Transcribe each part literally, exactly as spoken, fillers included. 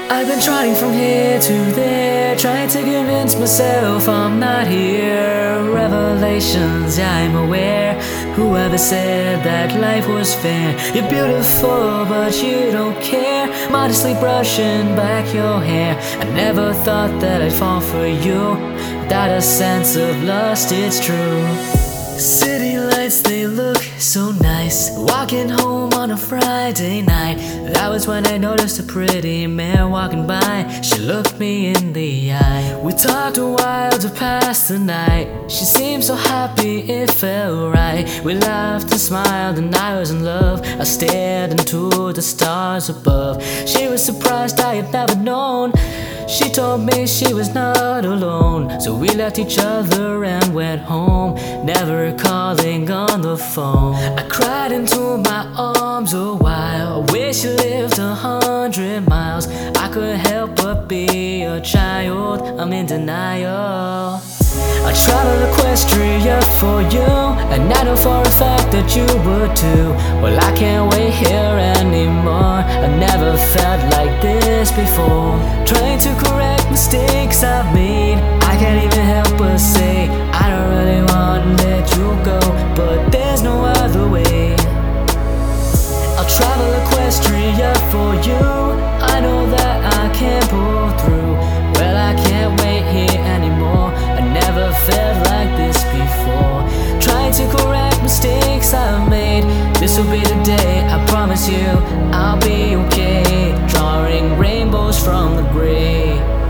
I've been trying from here to there, trying to convince myself I'm not here. Revelations, I'm aware. Whoever said that life was fair? You're beautiful, but you don't care. Modestly brushing back your hair. I never thought that I'd fall for you. Without a sense of lust, it's true. City lights, they look so nice. Walking home on a Friday night, that was when I noticed a pretty mare walking by. She looked me in the eye. We talked a while to pass the night. She seemed so happy, it felt right. We laughed and smiled and I was in love. I stared into the stars above. She was surprised I had never known. She told me she was not alone. So we left each other and went home, never calling on the phone. I cried into my arms a while. I wish you lived a hundred miles. I couldn't help but be a child. I'm in denial. I travel Equestria for you, and I know for a fact that you would too. Well, I can't wait here anymore. I never felt like this before. Trying to correct mistakes I've made, I can't even help but say I don't really want to let you go, but there's no other way. I'll travel Equestria for you. I know that I can't pull through. Well, I can't wait here anymore. I never felt like this before. Trying to correct mistakes I've made. This'll be the day, I promise you I'll be okay. Drawing rainbows from the gray.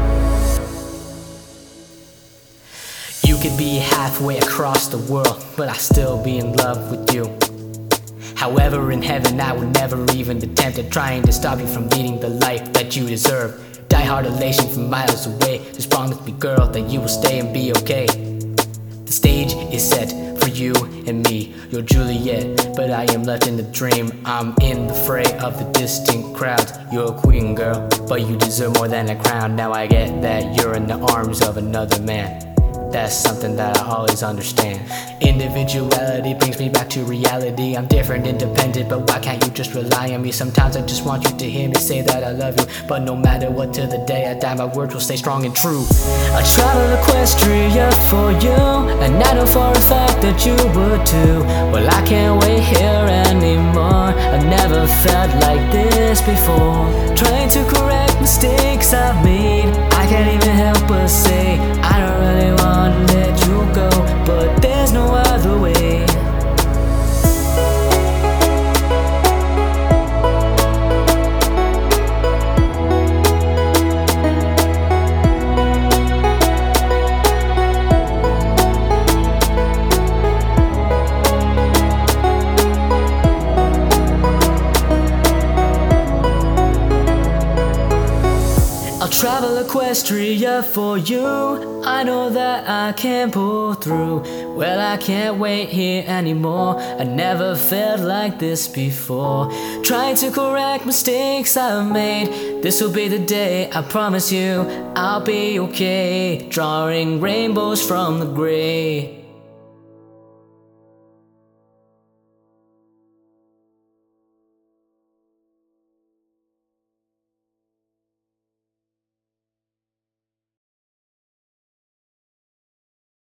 You could be halfway across the world, but I'll still be in love with you. However, in heaven I would never even attempt at trying to stop you from leading the life that you deserve. Die hard elation from miles away. Just promise me, girl, that you will stay and be okay. The stage is set for you and me. You're Juliet, but I am left in the dream. I'm in the fray of the distant crowds. You're a queen, girl, but you deserve more than a crown. Now I get that you're in the arms of another man. That's something that I always understand. Individuality brings me back to reality. I'm different, independent, but why can't you just rely on me? Sometimes I just want you to hear me say that I love you, but no matter what, till the day I die, my words will stay strong and true. I travel Equestria for you, and I know for a fact that you would too. Well, I can't wait here anymore. I never felt like this before. Trying to correct mistakes I've made, I can't even help but say I don't really want to let you go, but there's no other way. I'll travel Equestria for you. I know that I can pull through. Well, I can't wait here anymore. I never felt like this before. Trying to correct mistakes I've made. This'll be the day, I promise you I'll be okay. Drawing rainbows from the gray.